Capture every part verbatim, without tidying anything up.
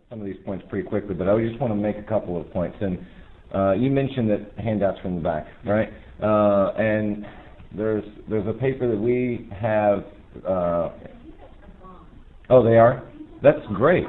some of these points pretty quickly, but I just want to make a couple of points. And uh, you mentioned that handouts from the back, right? Uh, and there's there's a paper that we have. Uh, oh, they are? That's great.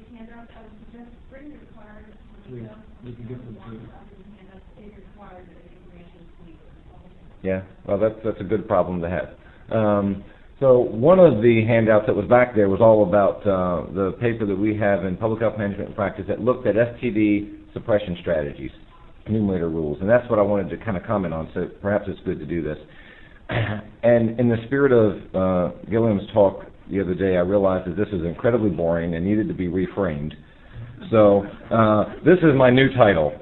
Yeah, well, that's that's a good problem to have. Um, so one of the handouts that was back there was all about uh, the paper that we have in Public Health Management and Practice that looked at S T D suppression strategies, enumerator rules, and that's what I wanted to kind of comment on, so perhaps it's good to do this. And in the spirit of uh, Gilliam's talk the other day, I realized that this is incredibly boring and needed to be reframed. So uh, this is my new title.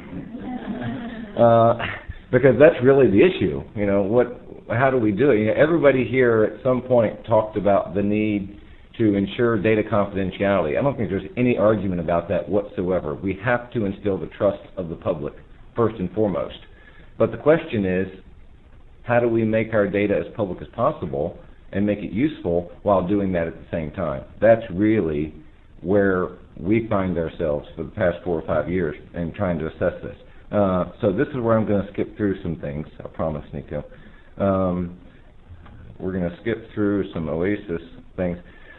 Uh, Because that's really the issue, you know. What? How do we do it? You know, everybody here at some point talked about the need to ensure data confidentiality. I don't think there's any argument about that whatsoever. We have to instill the trust of the public first and foremost. But the question is, how do we make our data as public as possible and make it useful while doing that at the same time? That's really where we find ourselves for the past four or five years in trying to assess this. Uh, so this is where I'm going to skip through some things, I promise, Nico. Um, we're going to skip through some OASIS things.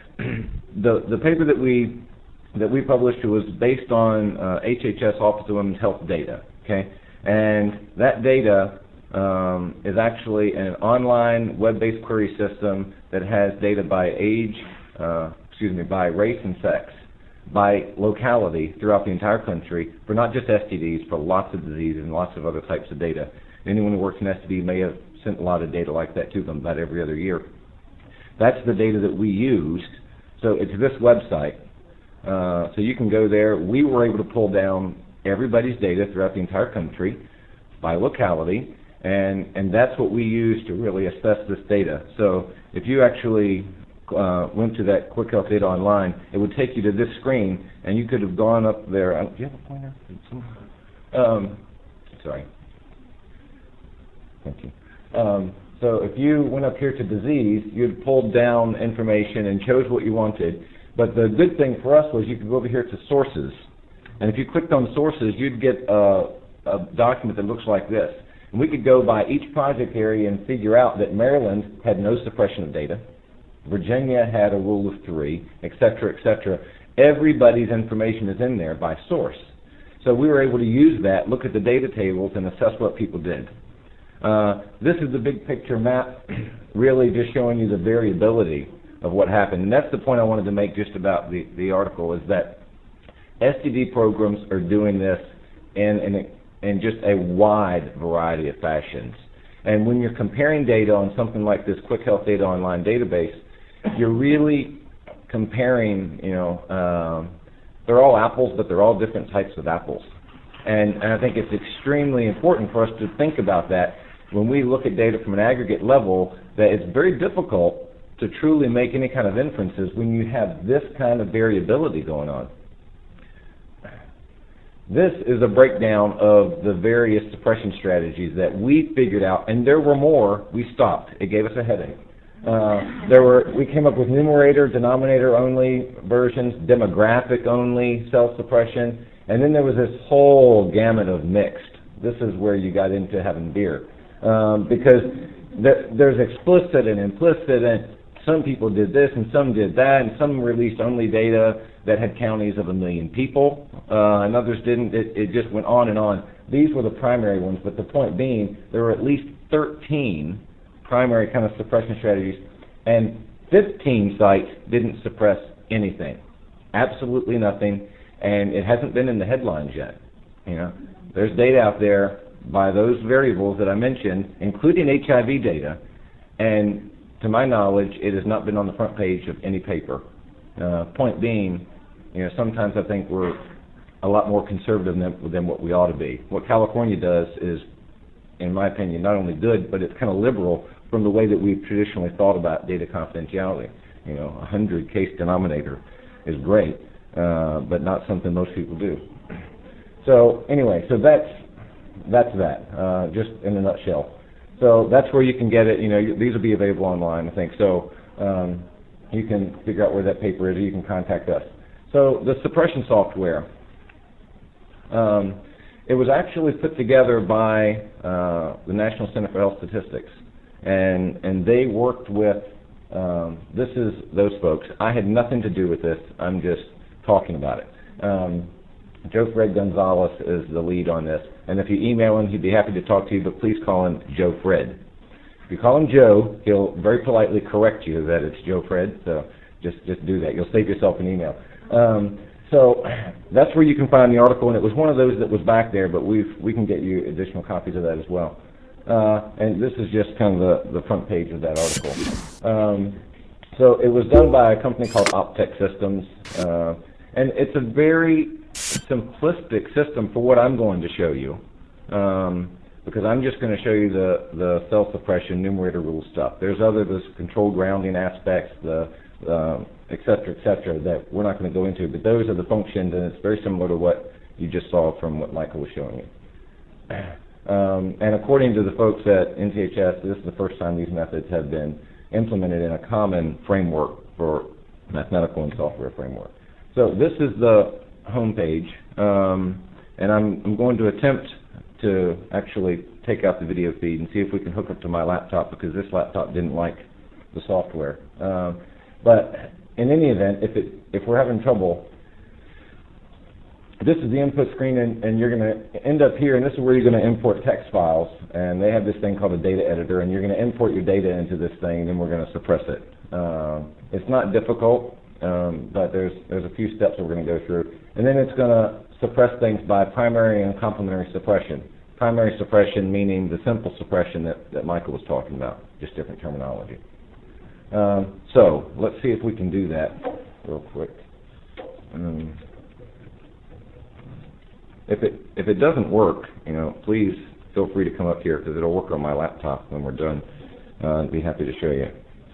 the the paper that we that we published was based on uh, H H S Office of Women's Health data, okay? And that data um, is actually an online web-based query system that has data by age, uh, excuse me, by race and sex, by locality throughout the entire country for not just S T Ds, for lots of diseases and lots of other types of data. Anyone who works in S T D may have sent a lot of data like that to them about every other year. That's the data that we used. So it's this website. Uh, so you can go there. We were able to pull down everybody's data throughout the entire country by locality, and, and that's what we use to really assess this data. So if you actually Uh, went to that Quick Health Data Online, it would take you to this screen, and you could have gone up there. Uh, do you have a pointer? Um, sorry. Thank you. Um, so if you went up here to disease, you'd pulled down information and chose what you wanted. But the good thing for us was you could go over here to sources. And if you clicked on sources, you'd get a, a document that looks like this. And we could go by each project area and figure out that Maryland had no suppression of data. Virginia had a rule of three, et cetera, et cetera. Everybody's information is in there by source. So we were able to use that, look at the data tables, and assess what people did. Uh, this is the big picture map, really just showing you the variability of what happened. And that's the point I wanted to make just about the, the article, is that S T D programs are doing this in, in, a, in just a wide variety of fashions. And when you're comparing data on something like this Quick Health Data Online database, you're really comparing, you know, um, they're all apples, but they're all different types of apples. And, and I think it's extremely important for us to think about that when we look at data from an aggregate level, that it's very difficult to truly make any kind of inferences when you have this kind of variability going on. This is a breakdown of the various suppression strategies that we figured out, and there were more. We stopped. It gave us a headache. Uh, there were. We came up with numerator, denominator-only versions, demographic-only self-suppression, and then there was this whole gamut of mixed. This is where you got into having beer, um, because there, there's explicit and implicit, and some people did this and some did that, and some released only data that had counties of a million people, uh, and others didn't. It, it just went on and on. These were the primary ones, but the point being, there were at least thirteen primary kind of suppression strategies, and fifteen sites didn't suppress anything, absolutely nothing, and it hasn't been in the headlines yet. You know, there's data out there by those variables that I mentioned, including H I V data, and to my knowledge, it has not been on the front page of any paper. Uh, point being, you know, sometimes I think we're a lot more conservative than, than what we ought to be. What California does is, in my opinion, not only good, but it's kind of liberal from the way that we've traditionally thought about data confidentiality. You know, a hundred case denominator is great, uh, but not something most people do. So anyway, so that's that's that, uh, just in a nutshell. So that's where you can get it. You know, you, these will be available online, I think. So um, you can figure out where that paper is, or you can contact us. So the suppression software, um, it was actually put together by uh, the National Center for Health Statistics, and and they worked with, um, this is those folks. I had nothing to do with this. I'm just talking about it. Um, Joe Fred Gonzalez is the lead on this, and if you email him, he'd be happy to talk to you, but please call him Joe Fred. If you call him Joe, he'll very politely correct you that it's Joe Fred, so just, just do that. You'll save yourself an email. Um, so that's where you can find the article, and it was one of those that was back there, but we've, we can get you additional copies of that as well. Uh, and this is just kind of the, the front page of that article. Um, so it was done by a company called Optech Systems, uh, and it's a very simplistic system for what I'm going to show you, um, because I'm just going to show you the, the cell suppression numerator rule stuff. There's other this controlled grounding aspects, the uh, et cetera, et cetera, that we're not going to go into, but those are the functions, and it's very similar to what you just saw from what Michael was showing you. Um, and according to the folks at N T H S, this is the first time these methods have been implemented in a common framework for mathematical and software framework. So this is the home page, um, and I'm, I'm going to attempt to actually take out the video feed and see if we can hook up to my laptop, because this laptop didn't like the software. Um, but in any event, if it if we're having trouble, this is the input screen, and, and you're going to end up here, and this is where you're going to import text files, and they have this thing called a data editor, and you're going to import your data into this thing, and then we're going to suppress it. Uh, it's not difficult. Um, but there's there's a few steps that we're going to go through. And then it's going to suppress things by primary and complementary suppression. Primary suppression meaning the simple suppression that, that Michael was talking about, just different terminology. Um, so let's see if we can do that real quick. Um, if it if it doesn't work, you know, please feel free to come up here, because it'll work on my laptop when we're done. Uh, I'd be happy to show you.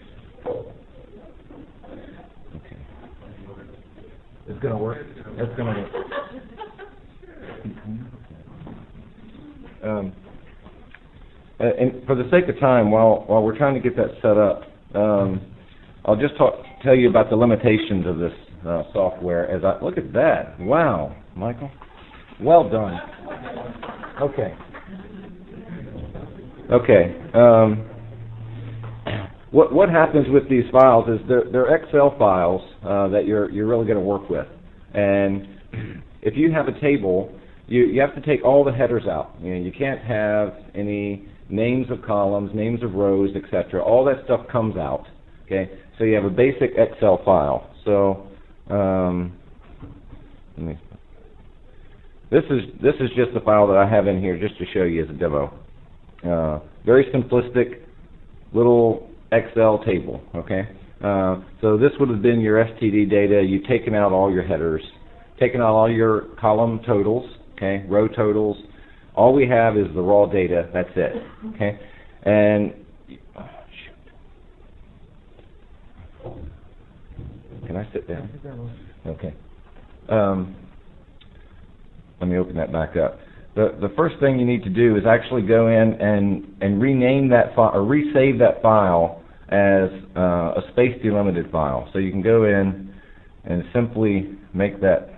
It's going to work. It's going to work. Um, and for the sake of time, while while we're trying to get that set up, um, I'll just talk, tell you about the limitations of this uh, software. As I look at that, wow, Michael, well done. Okay. Okay. Um, What what happens with these files is they're, they're Excel files uh, that you're you're really going to work with, and if you have a table, you you have to take all the headers out. You know, you can't have any names of columns, names of rows, et cetera. All that stuff comes out. Okay, so you have a basic Excel file. So um, let me. This is this is just the file that I have in here just to show you as a demo. Uh, very simplistic little Excel table, okay? Uh, so this would have been your S T D data. You've taken out all your headers, taken out all your column totals, okay, row totals. All we have is the raw data. That's it, okay? And oh, shoot. Can I sit down? Okay. Um, let me open that back up. The, the first thing you need to do is actually go in and, and rename that file, or resave that file as uh, a space delimited file. So you can go in and simply make that,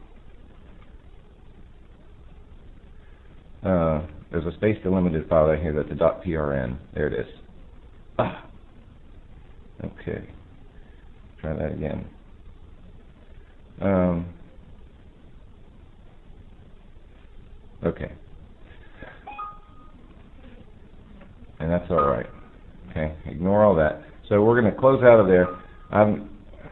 uh, there's a space delimited file right here that's a .prn. There it is. Ah. Okay. Try that again. Um, Okay. And that's all right. Okay. Ignore all that. So we're going to close out of there. Um,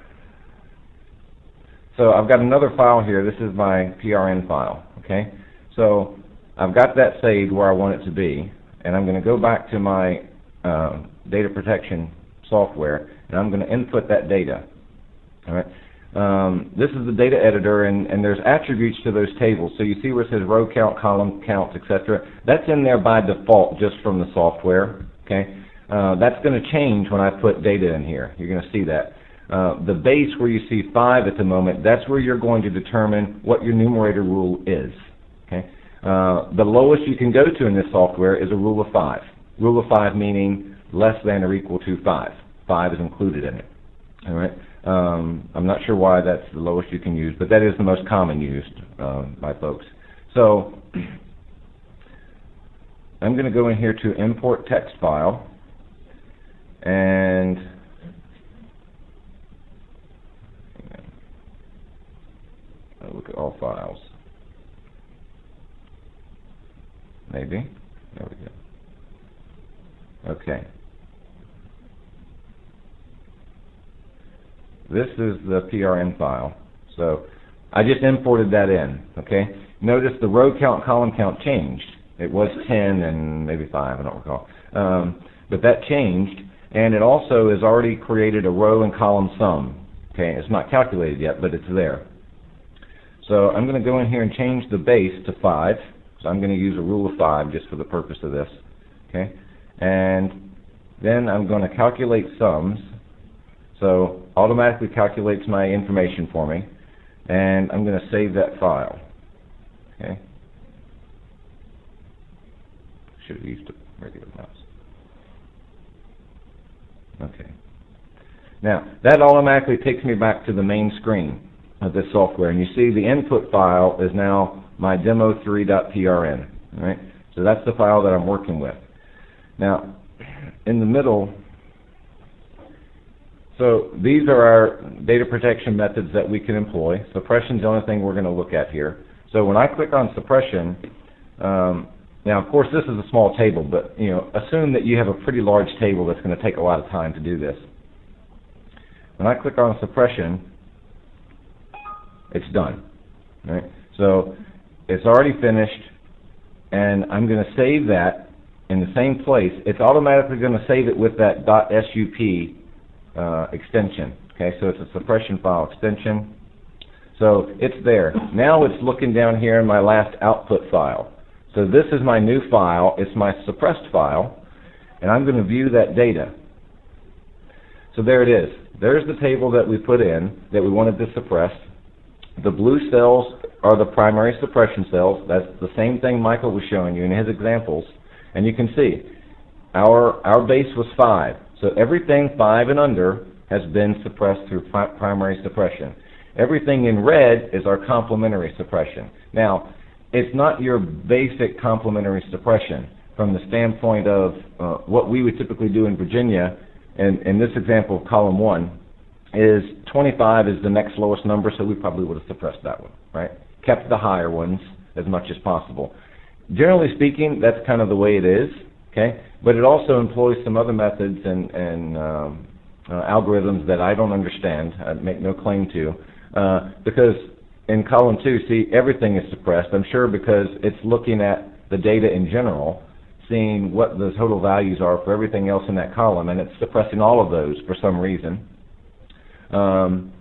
so I've got another file here. This is my P R N file. Okay. So I've got that saved where I want it to be, and I'm going to go back to my uh, data protection software, and I'm going to input that data. All right. Um, this is the data editor, and, and there's attributes to those tables. So you see where it says row count, column counts, et cetera. That's in there by default just from the software. Okay, uh, that's going to change when I put data in here. You're going to see that. Uh, the base where you see five at the moment, that's where you're going to determine what your numerator rule is. Okay, uh, the lowest you can go to in this software is a rule of five. Rule of five meaning less than or equal to five. Five is included in it. All right. Um, I'm not sure why that's the lowest you can use, but that is the most common used uh, by folks. So I'm going to go in here to import text file, and I'll look at all files. Maybe. There we go. Okay. This is the P R N file. So I just imported that in. Okay. Notice the row count, column count changed. It was ten and maybe five, I don't recall. Um, but that changed, and it also has already created a row and column sum. Okay. It's not calculated yet, but it's there. So I'm going to go in here and change the base to five. So I'm going to use a rule of five just for the purpose of this. Okay. And then I'm going to calculate sums. So automatically calculates my information for me, and I'm going to save that file. Okay. Should have used a regular mouse. Okay. Now that automatically takes me back to the main screen of this software, and you see the input file is now my demo three dot P R N. All right. So that's the file that I'm working with. Now, in the middle. So these are our data protection methods that we can employ. Suppression is the only thing we're going to look at here. So when I click on suppression, um, now of course this is a small table, but you know, assume that you have a pretty large table that's going to take a lot of time to do this. When I click on suppression, it's done. Right? So it's already finished, and I'm going to save that in the same place. It's automatically going to save it with that .sup Uh, extension. Okay, so it's a suppression file extension. So it's there. Now it's looking down here in my last output file. So this is my new file. It's my suppressed file, and I'm going to view that data. So there it is. There's the table that we put in that we wanted to suppress. The blue cells are the primary suppression cells. That's the same thing Michael was showing you in his examples. And you can see our our base was five. So everything five and under has been suppressed through pri primary suppression. Everything in red is our complementary suppression. Now, it's not your basic complementary suppression from the standpoint of uh, what we would typically do in Virginia. And in this example of column one, is twenty-five is the next lowest number, so we probably would have suppressed that one, right? Kept the higher ones as much as possible. Generally speaking, that's kind of the way it is. Okay, but it also employs some other methods and, and um, uh, algorithms that I don't understand. I make no claim to, uh, because in column two, see, everything is suppressed. I'm sure because it's looking at the data in general, seeing what the total values are for everything else in that column, and it's suppressing all of those for some reason. Um,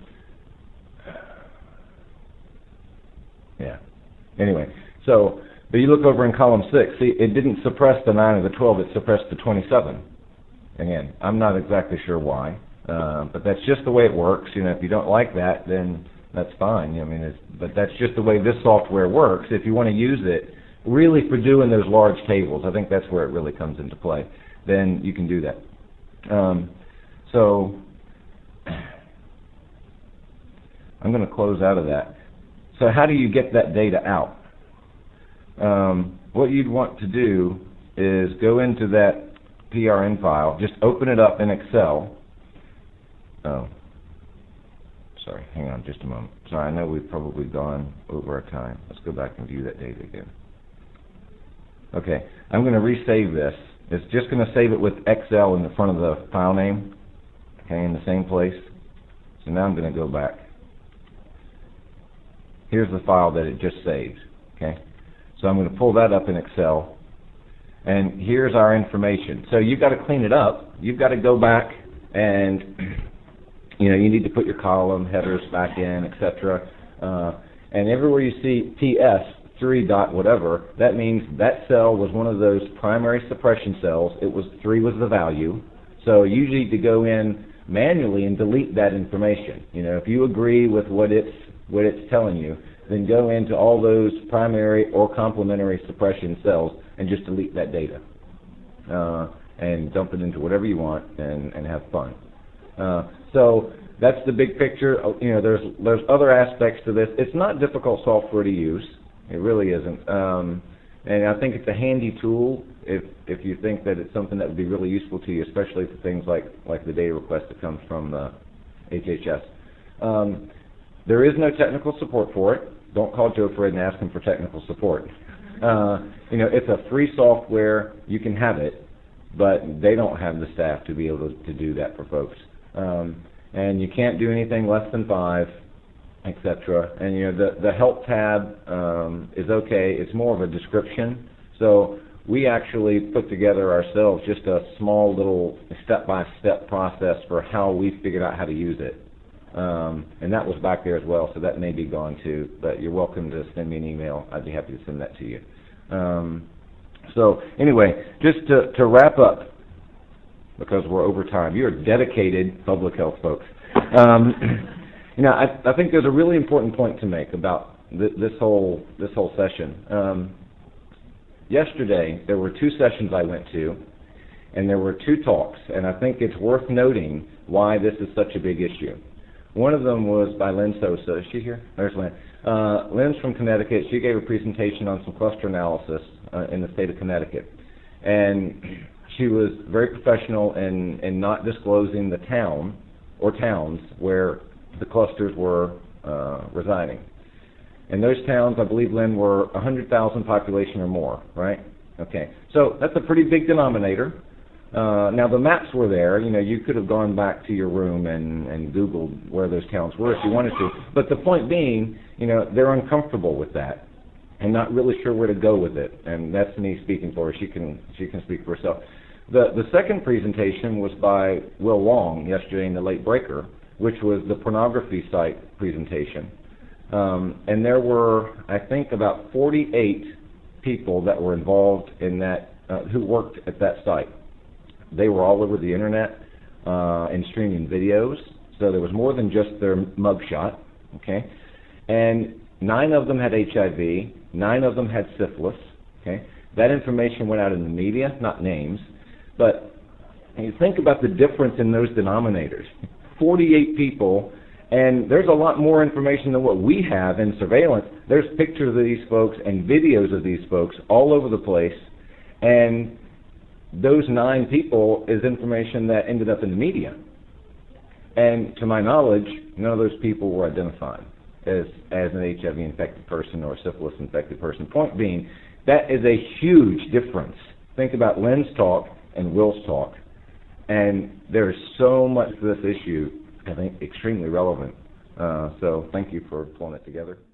yeah. Anyway, so. But you look over in column six, see, it didn't suppress the nine or the twelve, it suppressed the twenty-seven. Again, I'm not exactly sure why, uh, but that's just the way it works. You know, if you don't like that, then that's fine. I mean, it's, but that's just the way this software works. If you want to use it really for doing those large tables, I think that's where it really comes into play, then you can do that. Um, so I'm going to close out of that. So how do you get that data out? Um, what you'd want to do is go into that P R N file, just open it up in Excel. Oh, sorry, hang on just a moment. Sorry, I know we've probably gone over our time. Let's go back and view that data again. Okay, I'm going to resave this. It's just going to save it with X L in the front of the file name, okay, in the same place. So now I'm going to go back. Here's the file that it just saved, okay? So I'm going to pull that up in Excel, and here's our information. So you've got to clean it up. You've got to go back and, you know, you need to put your column headers back in, et cetera. Uh, and everywhere you see P S three dot whatever, that means that cell was one of those primary suppression cells. It was three was the value. So you need to go in manually and delete that information. You know, if you agree with what it's what it's telling you, then go into all those primary or complementary suppression cells and just delete that data. Uh, and dump it into whatever you want and, and have fun. Uh, so that's the big picture. You know, there's there's other aspects to this. It's not difficult software to use. It really isn't. Um, and I think it's a handy tool if if you think that it's something that would be really useful to you, especially for things like like the data request that comes from the H H S. Um, there is no technical support for it. Don't call Joe Fred and ask him for technical support. Uh, you know, it's a free software. You can have it, but they don't have the staff to be able to, to do that for folks. Um, and you can't do anything less than five, et cetera. And you know, the the help tab um, is okay. It's more of a description. So we actually put together ourselves just a small little step-by-step process for how we figured out how to use it. Um, and that was back there as well, so that may be gone too. But you're welcome to send me an email. I'd be happy to send that to you. Um, so anyway, just to, to wrap up, because we're over time, you're dedicated public health folks. Um, you know, I, I think there's a really important point to make about th this whole this whole session. Um, yesterday, there were two sessions I went to, and there were two talks, and I think it's worth noting why this is such a big issue. One of them was by Lynn Sosa. Is she here? There's Lynn. Uh, Lynn's from Connecticut. She gave a presentation on some cluster analysis uh, in the state of Connecticut. And she was very professional in, in not disclosing the town or towns where the clusters were uh, residing. And those towns, I believe, Lynn, were one hundred thousand population or more, right? Okay. So that's a pretty big denominator. Uh, now, the maps were there. You know, you could have gone back to your room and, and Googled where those towns were if you wanted to. But the point being, you know, they're uncomfortable with that and not really sure where to go with it. And that's me speaking for her. She can, she can speak for herself. The, the second presentation was by Will Long yesterday in the Late Breaker, which was the pornography site presentation. Um, and there were, I think, about forty-eight people that were involved in that, uh, who worked at that site. They were all over the internet uh, and streaming videos, so there was more than just their mugshot, okay? And nine of them had H I V, nine of them had syphilis, okay? That information went out in the media, not names, but you think about the difference in those denominators. forty-eight people, and there's a lot more information than what we have in surveillance. There's pictures of these folks and videos of these folks all over the place, and those nine people is information that ended up in the media. And to my knowledge, none of those people were identified as, as an H I V-infected person or a syphilis-infected person. Point being, that is a huge difference. Think about Lynn's talk and Will's talk. And there's so much to this issue, I think, extremely relevant. Uh, so thank you for pulling it together.